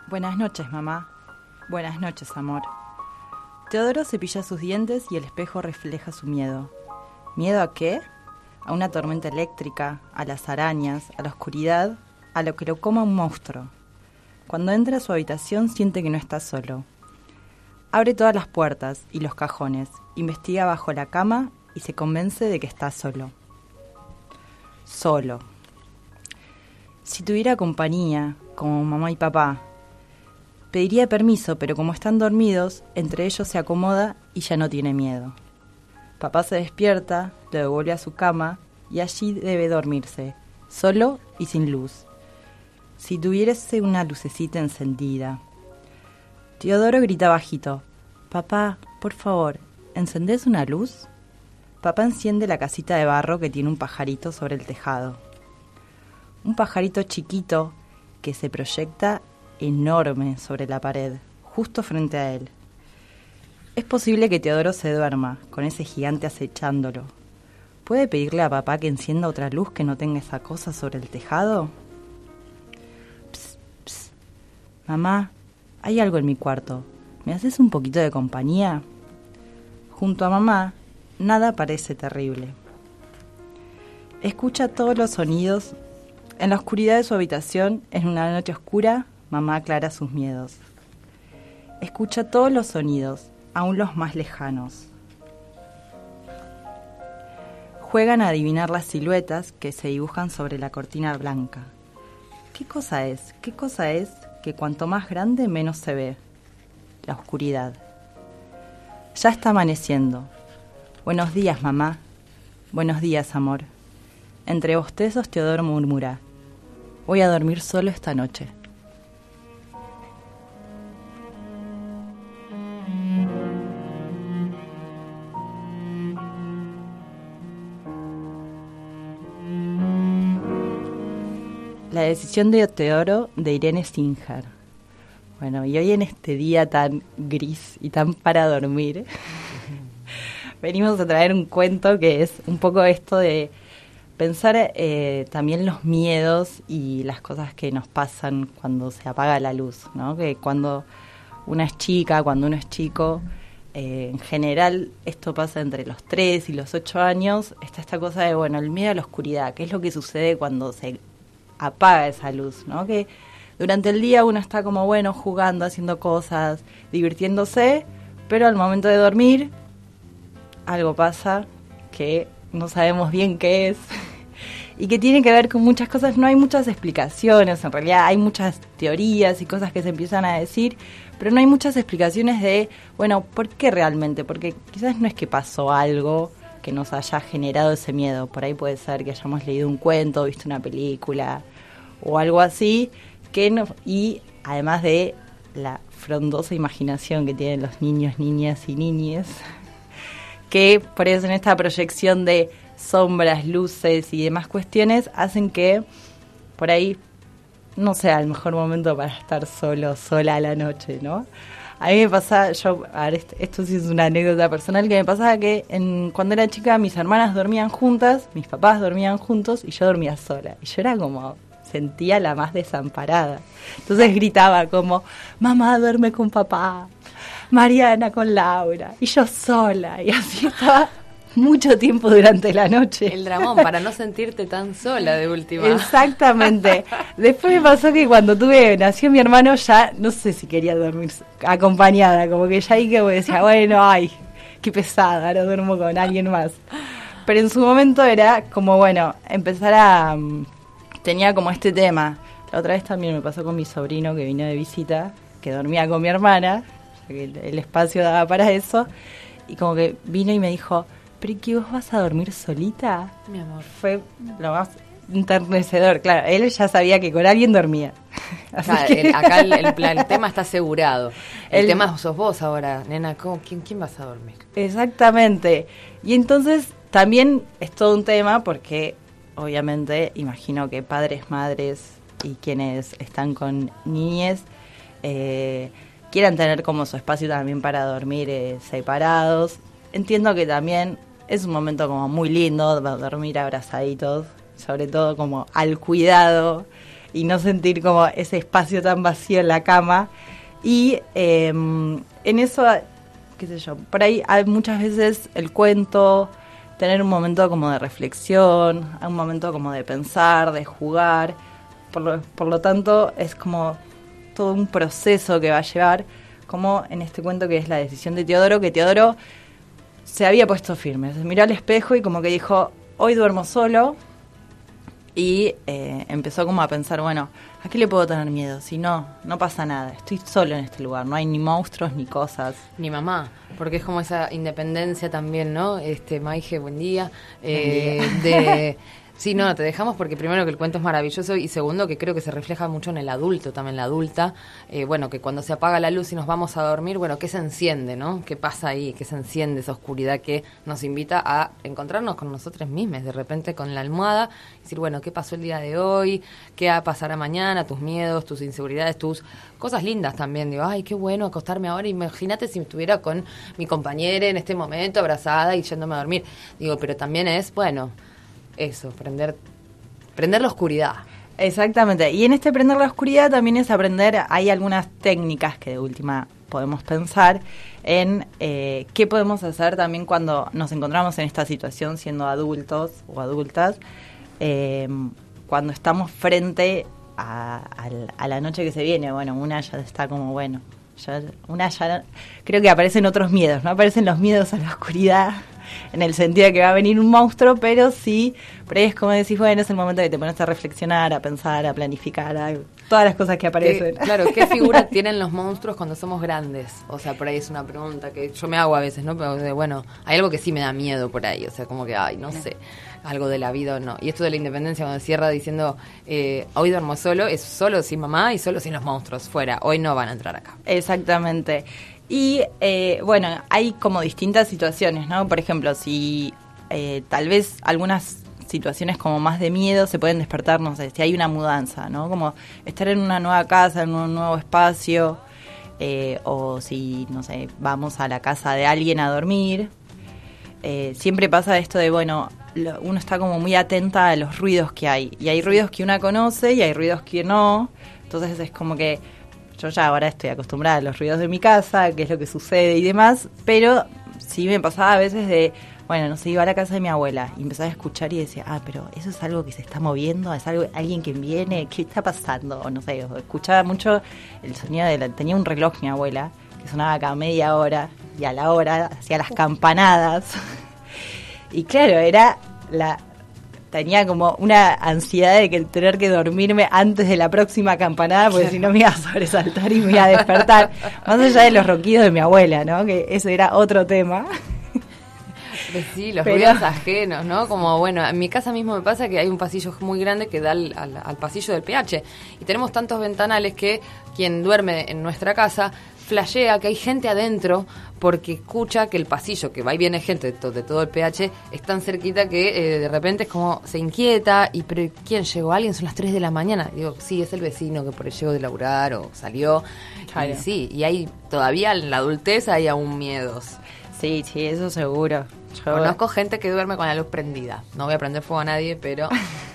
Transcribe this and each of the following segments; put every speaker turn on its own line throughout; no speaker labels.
Buenas noches, mamá. Buenas noches, amor. Teodoro cepilla sus dientes y el espejo refleja su miedo. ¿Miedo a qué? A una tormenta eléctrica, a las arañas, a la oscuridad, a lo que lo coma un monstruo. Cuando entra a su habitación siente que no está solo. Abre todas las puertas y los cajones, investiga bajo la cama y se convence de que está solo. Solo. Si tuviera compañía, como mamá y papá, pediría permiso, pero como están dormidos, entre ellos se acomoda y ya no tiene miedo. Papá se despierta, lo devuelve a su cama y allí debe dormirse, solo y sin luz. Si tuviese una lucecita encendida. Teodoro grita bajito: «Papá, por favor, ¿encendés una luz?». Papá enciende la casita de barro que tiene un pajarito sobre el tejado. Un pajarito chiquito que se proyecta enorme sobre la pared, justo frente a él. Es posible que Teodoro se duerma, con ese gigante acechándolo. ¿Puede pedirle a papá que encienda otra luz que no tenga esa cosa sobre el tejado? Psst, psst. Mamá, hay algo en mi cuarto. ¿Me haces un poquito de compañía? Junto a mamá, nada parece terrible. Escucha todos los sonidos. En la oscuridad de su habitación, en una noche oscura, mamá aclara sus miedos. Escucha todos los sonidos, aún los más lejanos. Juegan a adivinar las siluetas que se dibujan sobre la cortina blanca. ¿Qué cosa es? ¿Qué cosa es que cuanto más grande menos se ve? La oscuridad. Ya está amaneciendo. Buenos días, mamá. Buenos días, amor. Entre bostezos Teodoro murmura: voy a dormir solo esta noche. La decisión de Teodoro, de Irene Singer. Bueno, y hoy en este día tan gris y tan para dormir, venimos a traer un cuento que es un poco esto de pensar también los miedos y las cosas que nos pasan cuando se apaga la luz, ¿no? Que cuando una es chica, cuando uno es chico, en general esto pasa entre los 3 y los 8 años, está esta cosa de, bueno, el miedo a la oscuridad, ¿qué es lo que sucede cuando se apaga esa luz, ¿no? Que durante el día uno está como, bueno, jugando, haciendo cosas, divirtiéndose, pero al momento de dormir algo pasa que no sabemos bien qué es y que tiene que ver con muchas cosas. No hay muchas explicaciones, en realidad hay muchas teorías y cosas que se empiezan a decir, pero no hay muchas explicaciones de, bueno, ¿por qué realmente? Porque quizás no es que pasó algo que nos haya generado ese miedo. Por ahí puede ser que hayamos leído un cuento, visto una película o algo así, y además de la frondosa imaginación que tienen los niños, niñas y niñes, que por eso en esta proyección de sombras, luces y demás cuestiones hacen que por ahí no sea el mejor momento para estar solo, sola a la noche, ¿no? A mí me pasa, esto sí es una anécdota personal, que me pasaba que cuando era chica mis hermanas dormían juntas, mis papás dormían juntos y yo dormía sola. Y yo era como, sentía la más desamparada. Entonces gritaba como, mamá duerme con papá, Mariana con Laura, y yo sola. Y así estaba mucho tiempo durante la noche.
El dramón, para no sentirte tan sola de última.
Exactamente. Después me pasó que cuando nació mi hermano, ya no sé si quería dormir acompañada, como que ya ahí que decía, bueno, ay, qué pesada, ahora duermo con alguien más. Pero en su momento era como, bueno, tenía como este tema. La otra vez también me pasó con mi sobrino que vino de visita, que dormía con mi hermana, que el espacio daba para eso, y como que vino y me dijo, ¿pero qué, vos vas a dormir solita?
Mi amor.
Fue lo más enternecedor. Claro, él ya sabía que con alguien dormía.
Claro, acá el tema está asegurado. El tema sos vos ahora, nena. ¿Quién vas a dormir?
Exactamente. Y entonces también es todo un tema porque obviamente imagino que padres, madres y quienes están con niñez quieran tener como su espacio también para dormir separados. Entiendo que también es un momento como muy lindo dormir abrazaditos, sobre todo como al cuidado y no sentir como ese espacio tan vacío en la cama. Y en eso, qué sé yo, por ahí hay muchas veces el cuento, tener un momento como de reflexión, un momento como de pensar, de jugar. Por lo tanto, es como todo un proceso que va a llevar, como en este cuento que es La decisión de Teodoro, que Teodoro se había puesto firme, se miró al espejo y como que dijo, hoy duermo solo, y empezó como a pensar, bueno, ¿a qué le puedo tener miedo? Si no pasa nada, estoy solo en este lugar, no hay ni monstruos ni cosas.
Ni mamá, porque es como esa independencia también, ¿no? Maije, buen día.
Buen día.
Sí, no, te dejamos porque primero que el cuento es maravilloso y segundo que creo que se refleja mucho en el adulto, también la adulta. Bueno, que cuando se apaga la luz y nos vamos a dormir, bueno, ¿qué se enciende, no? ¿Qué pasa ahí? ¿Qué se enciende esa oscuridad que nos invita a encontrarnos con nosotros mismos? De repente con la almohada, decir, bueno, ¿qué pasó el día de hoy? ¿Qué va a pasar mañana? Tus miedos, tus inseguridades, tus cosas lindas también. Digo, ay, qué bueno acostarme ahora. Imagínate si estuviera con mi compañera en este momento, abrazada y yéndome a dormir. Digo, pero también es, bueno, eso, prender la oscuridad.
Exactamente, y en este prender la oscuridad también es aprender, hay algunas técnicas que de última podemos pensar en qué podemos hacer también cuando nos encontramos en esta situación siendo adultos o adultas, cuando estamos frente a la noche que se viene. Bueno, una ya está como, bueno, creo que aparecen otros miedos, no aparecen los miedos a la oscuridad, en el sentido de que va a venir un monstruo, pero sí, por ahí es como decís, bueno, es el momento que te pones a reflexionar, a pensar, a planificar, todas las cosas que aparecen.
Claro, ¿qué figura tienen los monstruos cuando somos grandes? O sea, por ahí es una pregunta que yo me hago a veces, ¿no? Pero bueno, hay algo que sí me da miedo por ahí, o sea, como que, ay, no sé, algo de la vida o no. Y esto de la independencia, cuando cierra diciendo, hoy duermo solo, es solo sin mamá y solo sin los monstruos, fuera, hoy no van a entrar acá.
Exactamente. Y bueno, hay como distintas situaciones, ¿no? Por ejemplo, si tal vez algunas situaciones como más de miedo se pueden despertar, no sé, si hay una mudanza, ¿no? Como estar en una nueva casa, en un nuevo espacio, o si, no sé, vamos a la casa de alguien a dormir. Siempre pasa esto de, bueno, uno está como muy atenta a los ruidos que hay. Y hay ruidos que uno conoce y hay ruidos que no. Entonces es como que yo ya ahora estoy acostumbrada a los ruidos de mi casa, qué es lo que sucede y demás, pero sí me pasaba a veces de, bueno, no sé, iba a la casa de mi abuela y empezaba a escuchar y decía, pero eso es algo que se está moviendo, es algo, alguien que viene, ¿qué está pasando? O no sé, escuchaba mucho el sonido tenía un reloj mi abuela, que sonaba cada media hora, y a la hora hacía las campanadas. Y claro, tenía como una ansiedad de tener que dormirme antes de la próxima campanada, porque si no me iba a sobresaltar y me iba a despertar. Más allá de los ronquidos de mi abuela, ¿no? Que eso era otro tema.
Sí, los ruidos ajenos, ¿no? Como, bueno, en mi casa mismo me pasa que hay un pasillo muy grande que da al pasillo del PH. Y tenemos tantos ventanales que quien duerme en nuestra casa flashea que hay gente adentro porque escucha que el pasillo, que va y viene gente de todo el PH, es tan cerquita que de repente es como se inquieta y, pero ¿quién llegó? ¿Alguien? Son las 3 de la mañana. Digo, sí, es el vecino que por ahí llegó de laburar o salió. Claro. Y sí, y hay todavía en la adultez hay aún miedos.
Sí, eso seguro. Yo
conozco gente que duerme con la luz prendida. No voy a prender fuego a nadie, pero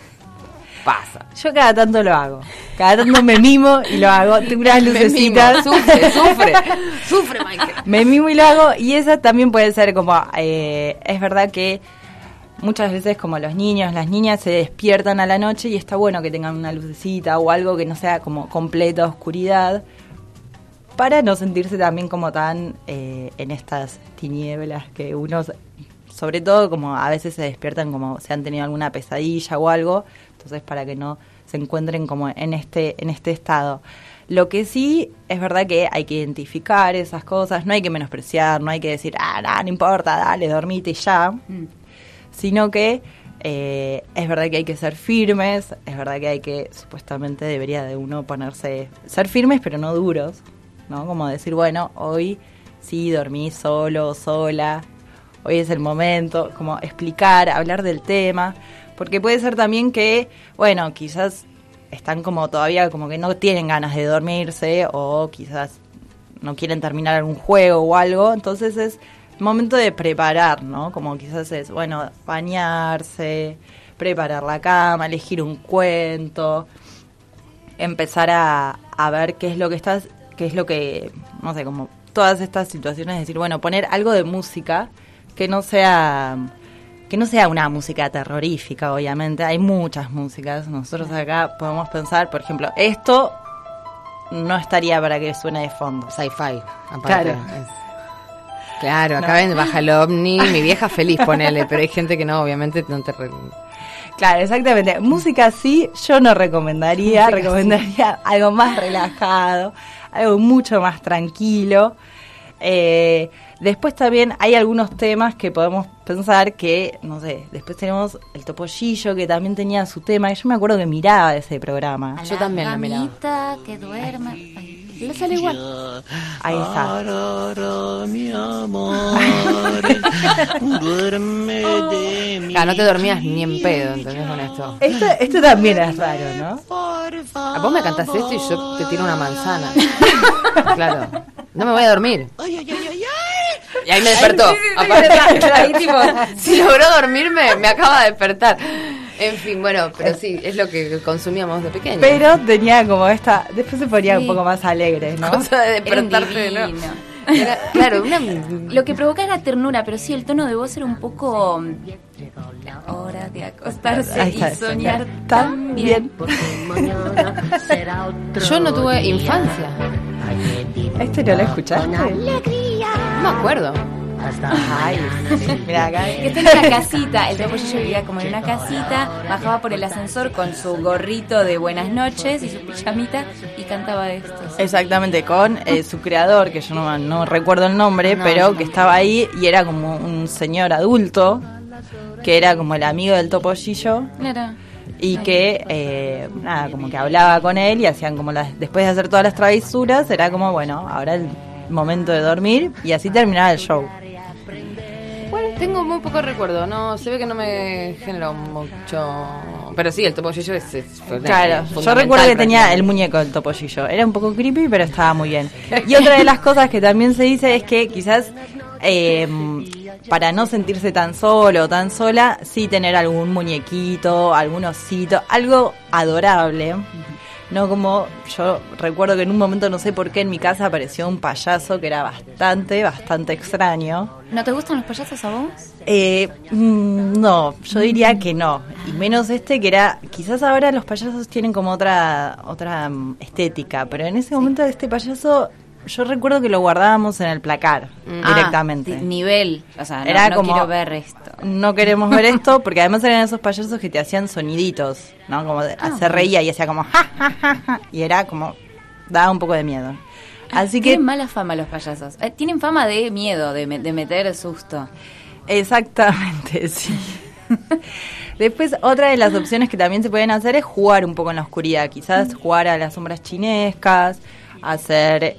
pasa.
Yo cada tanto lo hago. Cada tanto me mimo y lo hago. Tengo unas lucecitas.
Sufre, Michael.
Me mimo y lo hago. Y esa también puede ser como, es verdad que muchas veces como los niños, las niñas se despiertan a la noche y está bueno que tengan una lucecita o algo que no sea como completa oscuridad, para no sentirse también como tan en estas tinieblas que uno, sobre todo como a veces se despiertan como si han tenido alguna pesadilla o algo, entonces para que no se encuentren como en este estado. Lo que sí es verdad que hay que identificar esas cosas, no hay que menospreciar, no hay que decir, no importa, dale, dormite y ya, sino que es verdad que hay que ser firmes, es verdad que hay que, supuestamente debería de uno ser firmes pero no duros, ¿no? Como decir, bueno, hoy sí dormí solo, sola, hoy es el momento, como explicar, hablar del tema, porque puede ser también que, bueno, quizás están como todavía como que no tienen ganas de dormirse o quizás no quieren terminar algún juego o algo, entonces es momento de preparar, ¿no? Como quizás es, bueno, bañarse, preparar la cama, elegir un cuento, empezar a ver qué es lo que, no sé, como todas estas situaciones, decir, bueno, poner algo de música que no sea una música terrorífica, obviamente. Hay muchas músicas. Nosotros acá podemos pensar, por ejemplo, esto no estaría para que suene de fondo.
Sci-fi, aparte.
Claro.
Claro, acá ven, baja el ovni, mi vieja feliz, ponele, pero hay gente que no, obviamente no te...
Claro, exactamente. Música sí, yo no recomendaría algo más relajado, algo mucho más tranquilo. Después también hay algunos temas que podemos pensar que, no sé, después tenemos el Topollillo, que también tenía su tema, y yo me acuerdo que miraba ese programa.
Yo también lo miraba.
Que duerma.
Le sale igual.
Ahí está.
Mi amor, duerme de mí.
Claro, no te dormías ni en pedo, ¿entendés con esto?
Esto también es raro, ¿no?
A vos me cantás esto y yo te tiro una manzana. Claro. No me voy a dormir. Y ahí me despertó. Ahí tipo, si logró dormirme, me acaba de despertar. En fin, bueno, pero sí, es lo que consumíamos de pequeño.
Pero tenía como esta... Después se ponía un poco más alegre, ¿no?
Cosa de despertarte, ¿no? Era, claro,
Lo que provoca era ternura, pero sí, el tono de voz era un poco... La hora de acostarse y soñar tan bien.
Yo no tuve infancia.
¿Este no lo escuchaste?
No me acuerdo.
Ay, mira acá.
Que está en una casita, el Topollillo vivía como en una casita, bajaba por el ascensor con su gorrito de buenas noches y su pijamita y cantaba esto.
Exactamente, con su creador, que yo no recuerdo el nombre, pero que estaba ahí y era como un señor adulto, que era como el amigo del Topollillo.
Claro.
Y que, nada, como que hablaba con él y hacían como después de hacer todas las travesuras, era como, bueno, ahora el momento de dormir, y así terminaba el show.
Bueno, tengo muy poco recuerdo, no, se ve que no me generó mucho, pero sí, el Topollillo es
claro, yo recuerdo que tenía el muñeco del Topollillo, era un poco creepy, pero estaba muy bien. Y otra de las cosas que también se dice es que quizás para no sentirse tan solo o tan sola, sí tener algún muñequito, algún osito, algo adorable. No como yo recuerdo que en un momento, no sé por qué, en mi casa apareció un payaso que era bastante extraño.
¿No te gustan los payasos a vos?
No, yo diría que no. Y menos que era, quizás ahora los payasos tienen como otra estética, pero en ese momento este payaso, yo recuerdo que lo guardábamos en el placar directamente.
Nivel, o sea,
era
no
como,
quiero ver esto.
No queremos ver esto, porque además eran esos payasos que te hacían soniditos, ¿no? Como se reía y hacía como ja, ja, ja, ja, y era como, daba un poco de miedo. Así que
tienen mala fama los payasos. Tienen fama de miedo, de meter susto.
Exactamente, sí. Después, otra de las opciones que también se pueden hacer es jugar un poco en la oscuridad. Quizás jugar a las sombras chinescas, hacer,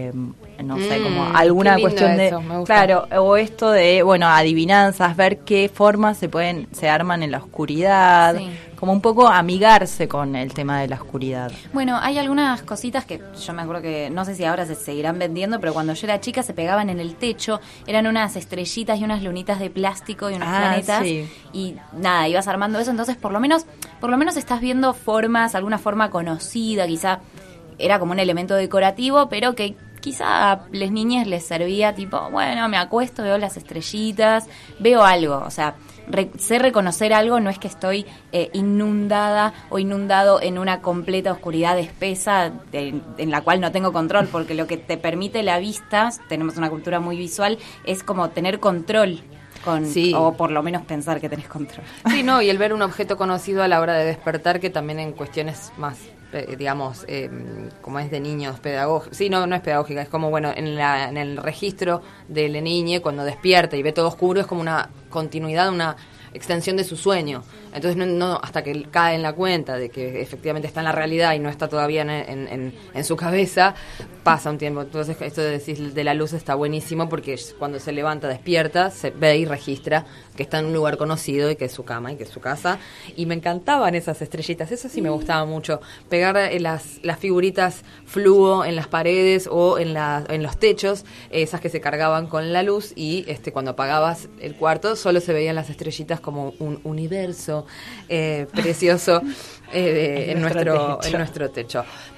no sé, como alguna cuestión de... Claro, o esto de, bueno, adivinanzas, ver qué formas se arman en la oscuridad, sí. Como un poco amigarse con el tema de la oscuridad.
Bueno, hay algunas cositas que yo me acuerdo que, no sé si ahora se seguirán vendiendo, pero cuando yo era chica se pegaban en el techo, eran unas estrellitas y unas lunitas de plástico y unos planetas, sí. Y nada, ibas armando eso, entonces por lo menos estás viendo formas, alguna forma conocida, quizá era como un elemento decorativo, pero que quizá a las niñas les servía tipo, bueno, me acuesto, veo las estrellitas, veo algo, o sea, sé reconocer algo, no es que estoy inundada o inundado en una completa oscuridad espesa en la cual no tengo control, porque lo que te permite la vista, tenemos una cultura muy visual, es como tener control. Sí. O por lo menos pensar que tenés control.
Sí, no, y el ver un objeto conocido a la hora de despertar, que también en cuestiones más, digamos, como es de niños, pedagógica. Sí, no es pedagógica, es como, bueno, en el registro de la niña, cuando despierta y ve todo oscuro, es como una continuidad, una extensión de su sueño. Entonces no hasta que cae en la cuenta de que efectivamente está en la realidad y no está todavía en su cabeza, pasa un tiempo. Entonces esto de decir de la luz está buenísimo, porque cuando se levanta, despierta, se ve y registra que está en un lugar conocido y que es su cama y que es su casa. Y me encantaban esas estrellitas, eso sí me gustaba mucho, pegar las figuritas fluo en las paredes o en los techos, esas que se cargaban con la luz, y cuando apagabas el cuarto solo se veían las estrellitas como un universo precioso en nuestro techo.